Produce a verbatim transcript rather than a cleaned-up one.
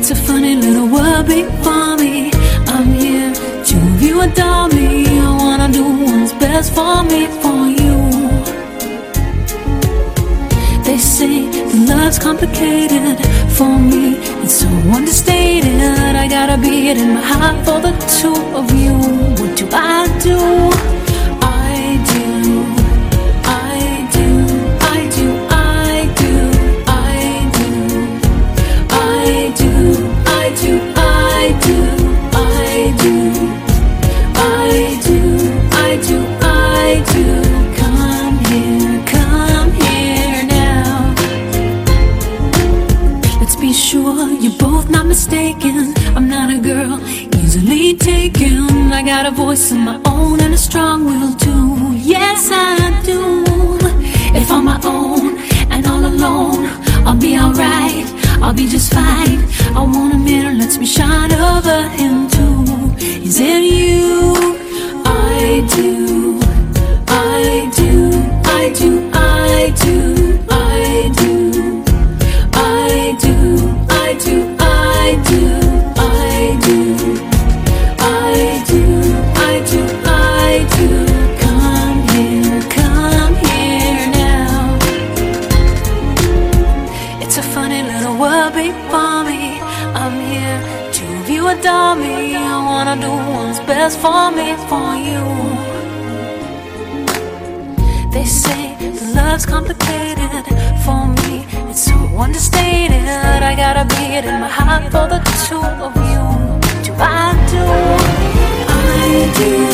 It's a funny little world before me. I'm here to you adore me. I wanna do what's best for me, for you. They say that love's complicated. For me, it's so understated. I gotta be it in my heart for the two of you. What do I do? I do, I do, I do, I do, I do, I do, I do, I do, I do, I do, I do, I do. Come here, come here now. Let's be sure you're both not mistaken. I'm not a girl easily taken. I got a voice of my own and a strong will too. Yes, I do. If I'm my own and all alone, I'll be alright, I'll be just fine. I want a mirror, lets me shine over him too. Is it you? I do, I do, I do, I do, I do, I do, I do, I do, I do, I do, I do, I do. Come here, come here now. It's a funny little world before me. I'm here to you adore me. I wanna do what's best for me, for you. They say that love's complicated. For me, it's so understated. I gotta be it in my heart for the two of you. Do I do? I do.